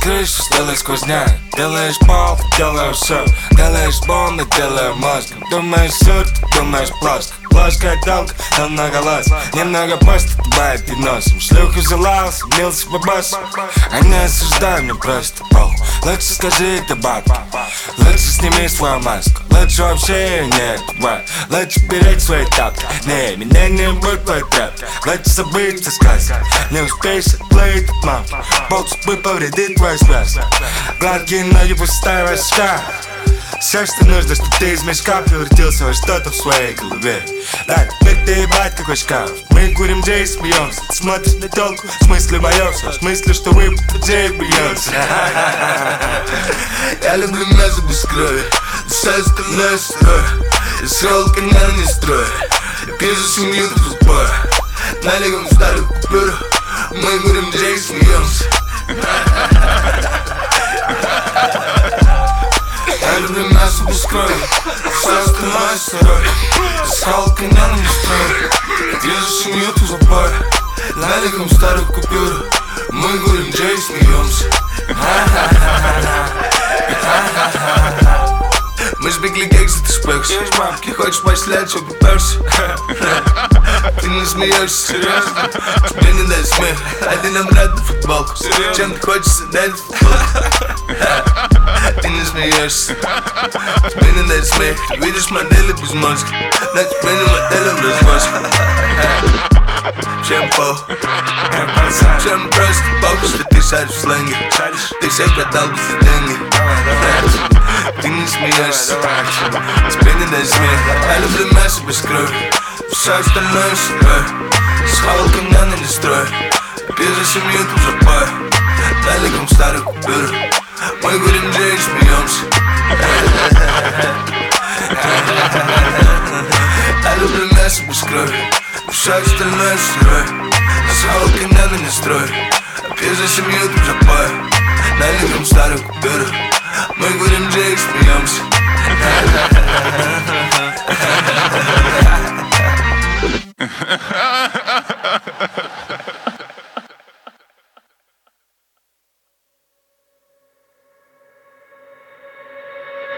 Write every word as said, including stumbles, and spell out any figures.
крышу, сделай сквозняк. Делаешь пол, делаю все. Делаешь бомбы, делаю мозг. Думаешь суд, думаешь плоско. Плоская толка, намного лос. Немного пост, бывает и носом. Шлюху залался, мился по боссу. А не осуждай меня просто, пол. Лучше скажи это баб. Лучше сними свою маску. Лучше вообще не бывает. Лучше беречь свои тапки. Не, меня не будет твой трап. Лучше забыть все сказки. Не успеешь отплыть от мам. Болт судьбы повредит твою связь. Гладкие ноги, пустая башка. Все, что нужно, чтобы ты из мешка превратился во что-то в своей голове. Да, теперь ты ебать какой шкаф. Мы курим джей и смеемся. Ты смотришь на телку, в смысле боешься. В смысле, что вы джей бьется. Я люблю мясо без крови. Все остальное сырое. Я срал канал не строю. Пью за семью до футбола. Налегом старую купюру. Мы курим джей и смеемся. Я люблю мясо без крови. Все остальное сырое. Я срал канал не строю. Пью за семью до футбола. Налегом старую купюру. Мы курим джей и смеемся. Мы сбегли кексы, ты шпекс. Ты хочешь пошлять, что попёрся. Ты не смеешься, серьезно? Тебе не дай смех. Один обратно футболку. Чем ты хочешь дать футболку? Ты не смеешься. Тебе не дай смех. Ты видишь модели без мозга. Но тебе не модели в развозке. Чем пол, чем просто похуй, что ты шаришь в сленге. Ты всех продал бы за деньги. Ты не смеешься, тебе не дай смех. Я люблю мясо без крови. Все остальное сырое. С холодком я не строю. Пью за семью тут запою. Далеком старую купюру. Мы курим джей и смеемся. Я люблю мясо без крови. Все остальное сырое. С холодком я не строю.